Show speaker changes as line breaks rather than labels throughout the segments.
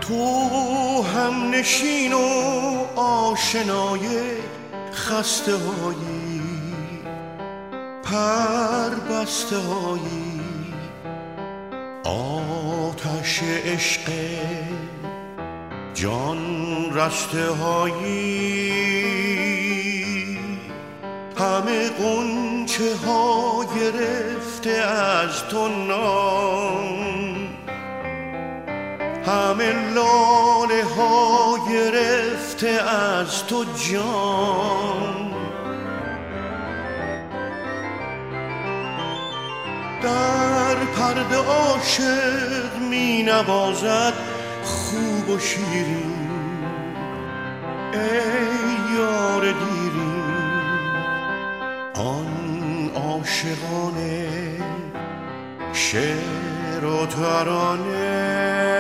تو هم نشین و آشنای خسته هایی، پر بسته هایی، آتش عشق جان رسته هایی، همه غنچه ها گرفته از تو نام، همه لاله ها گرفته از تو جان، در پرده عاشق می نوازد خوب و شیرین، ای یار دیرین آن عاشقانه شعر و ترانه،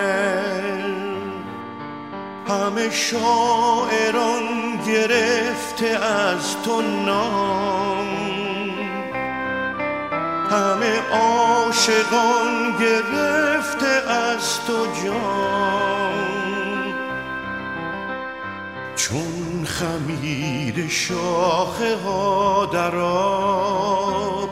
همه شاعران گرفته از تو نام، همه عاشقان گرفته از تو جان، چون خمیر شاخه ها در آب،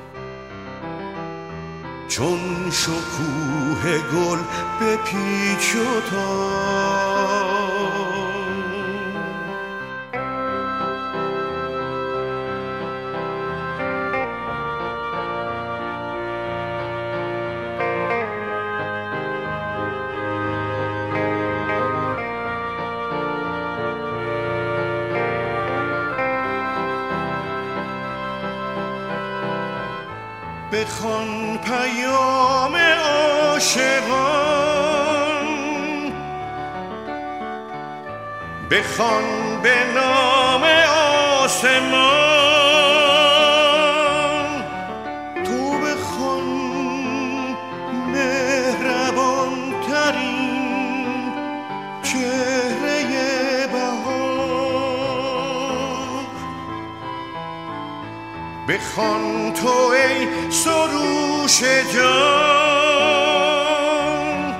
چون شکوه گل به پیچ و تاب. بخوان پیام عاشقان، بخوان به نام آسمان، تو بخوان مهربان ترین چهره بهار، بخوان تو ای سروش جان،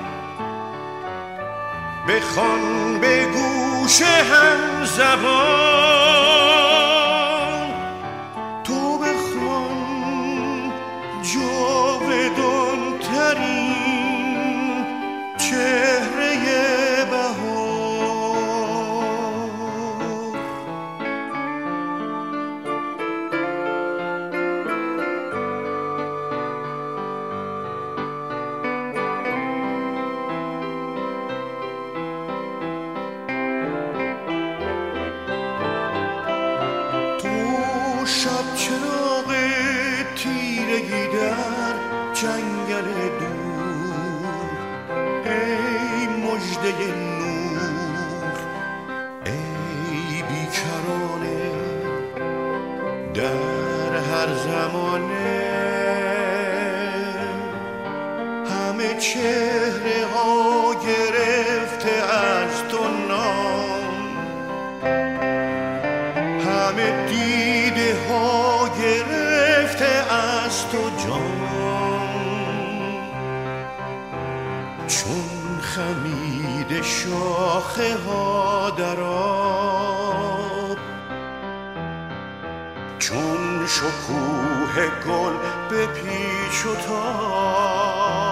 بخوان به گوش هم زبان، تو بخوان جاودان ترین چهره بهار. شب چراغ تیرگی در جنگل دور، ای مژده نور، ای بیکرانه در هر زمانه، همه چهره ها گرفته از تو نام، همه دیده ها گرفته از تو جان، چون خمید شاخه ها در آب، چون شکوه گل به پیچ و تاب.